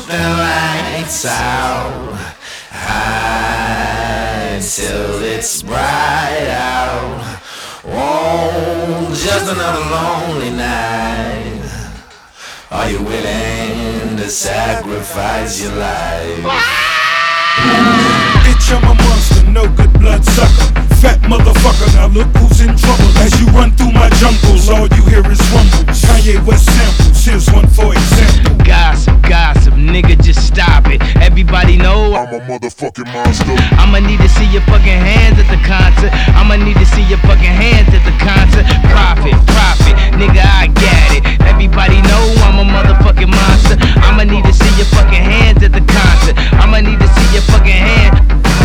the lights out, high till it's bright out. Oh, just another lonely night. Are you willing to sacrifice your life? Bitch, I'm a monster, no good blood sucker. Fat motherfucker, now look who's in trouble. As you run through my jungles, all you hear is rumbles. Kanye West samples, here's one for example. Gossip, gossip, nigga, just stop it. Everybody know I'm a motherfucking monster. I'ma need to see your fucking hands at the concert. I'ma need to see your fucking hands at the concert. Profit, profit, nigga, I got it. Everybody know I'm a motherfucking monster. I'ma need to see your fucking hands at the concert. I'ma need to see your fucking hands.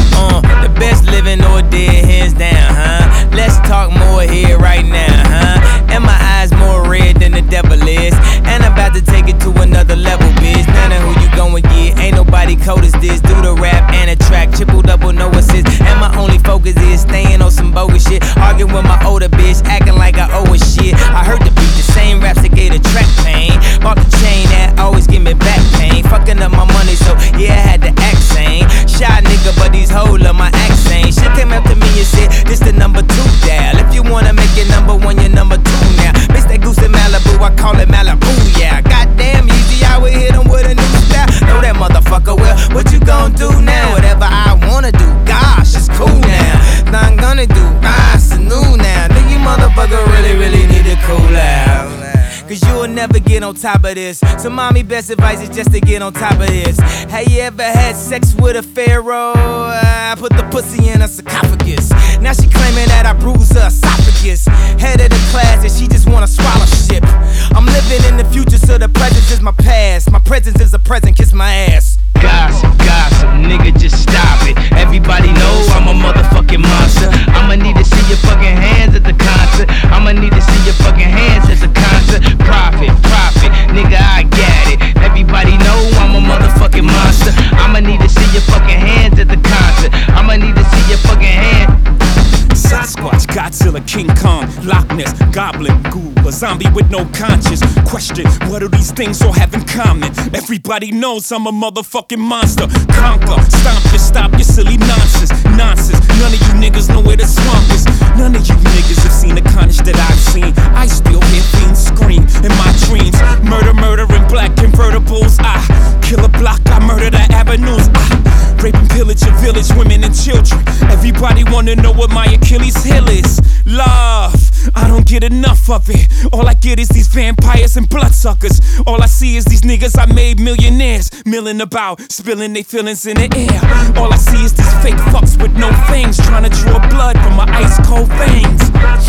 The best living or dead, hands down, huh? Let's talk more here right now, huh? And my eyes more red than the devil is. And I'm about to take it to another level, bitch. None of who you gon' get, ain't nobody cold as this. Do the rap and a track, triple double, no assist. And my only focus is staying on some bogus shit. Arguing with my older bitch, acting like I owe her shit. I heard the beat, the same raps that gave the track pain. Bought the chain that always give me back pain. Fucking up my money, so yeah, I had to act sane. Shy nigga, but these hoes love my accent. Shit came up to me and said, this the number 2 dial. If you wanna make it number 1, you're number 2 now. Bitch, that goose in Malibu, I call it Malibu, yeah. Goddamn easy, I would hit him with a new style. Know that motherfucker well, what you gon' do now? Whatever I wanna do, gosh, it's cool now. Now I'm gonna do, it's new now. Think you motherfucker really need to cool out. Cause you'll never get on top of this. So mommy, best advice is just to get on top of this. Have you ever had sex with a pharaoh? I put the pussy in her sarcophagus. Now she claiming that I bruised her esophagus. Head of the class and she just wanna swallow shit. I'm living in the future, so the present is my past. My presence is a present, kiss my ass. Gossip, gossip, nigga, just stop it. Everybody know I'm a motherfucking monster. I'ma need to see your fucking hands at the concert. I'ma need to see your fucking hands at the concert. Profit, profit, nigga, I got it. Everybody know I'm a motherfucking monster. I'ma need to see your fucking hands at the concert. I'ma need to see your fucking hands. Sasquatch, Godzilla, King Kong, Loch Ness, Goblin, Ghoul, a zombie with no conscience. Question, what do these things all have in common? Everybody knows I'm a motherfucking monster. Conquer, stomp you, stop your silly nonsense. Nonsense, none of you niggas know where the swamp is. None of you niggas have seen the carnage that I've seen. I still hear fiends scream in my dreams. Murder, murder in black convertibles. I kill a block, I murder the avenues. I rape and pillage your village, women and children. Everybody wanna know what my Achilles heel is. Love, I don't get enough of it. All I get is these vampires and bloodsuckers. All I see is these niggas I made millionaires, milling about, spilling their feelings in the air. All I see is these fake fucks with no fangs, trying to draw blood from my ice cold veins.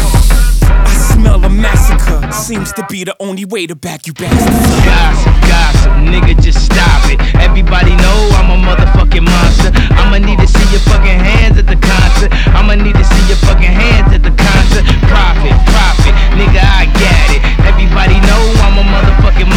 I smell a massacre, seems to be the only way to back you bastards. Gossip, gossip, nigga, just stop it. Everybody know I'm a motherfucking monster. I'ma need to see your fucking hands at the concert. I'ma need to see your fucking hands at the concert. Profit, profit, nigga, I got it. Everybody know I'm a motherfucking